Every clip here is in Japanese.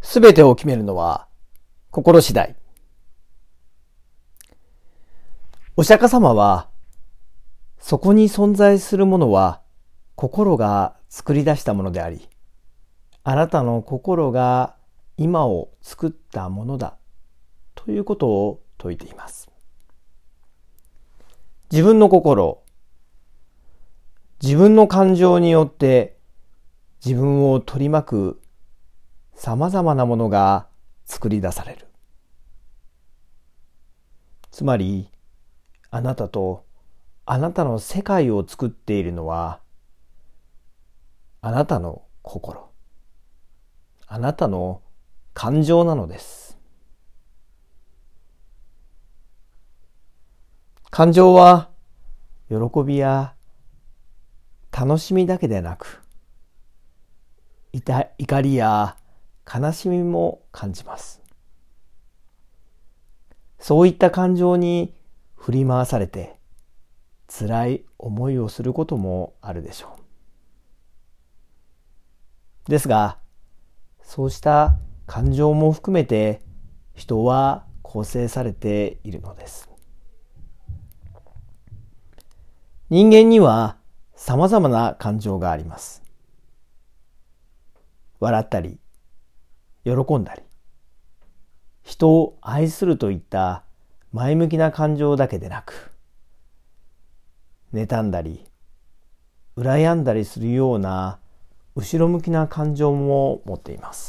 すべてを決めるのは心次第。お釈迦様は、そこに存在するものは心が作り出したものであり、あなたの心が今を作ったものだということを説いています。自分の心、自分の感情によって自分を取り巻くさまざまなものが作り出される。つまり、あなたとあなたの世界を作っているのは、あなたの心、あなたの感情なのです。感情は、喜びや楽しみだけでなく、怒りや悲しみも感じます。そういった感情に振り回されて辛い思いをすることもあるでしょう。ですが、そうした感情も含めて人は構成されているのです。人間には様々な感情があります。笑ったり、喜んだり、人を愛するといった前向きな感情だけでなく、妬んだり、羨んだりするような後ろ向きな感情も持っています。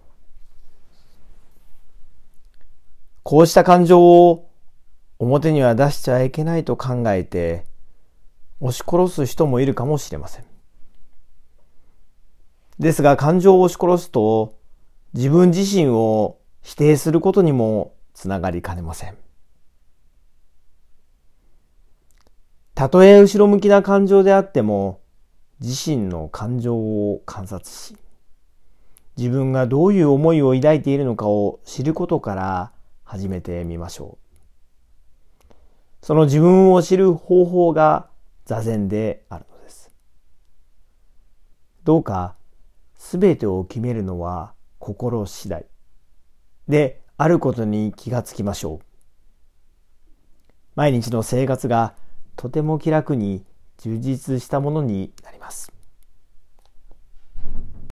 こうした感情を表には出しちゃいけないと考えて押し殺す人もいるかもしれません。ですが、感情を押し殺すと自分自身を否定することにもつながりかねません。たとえ後ろ向きな感情であっても、自身の感情を観察し、自分がどういう思いを抱いているのかを知ることから始めてみましょう。その自分を知る方法が座禅であるのです。どうかすべてを決めるのは心次第であることに気がつきましょう。毎日の生活がとても気楽に充実したものになります。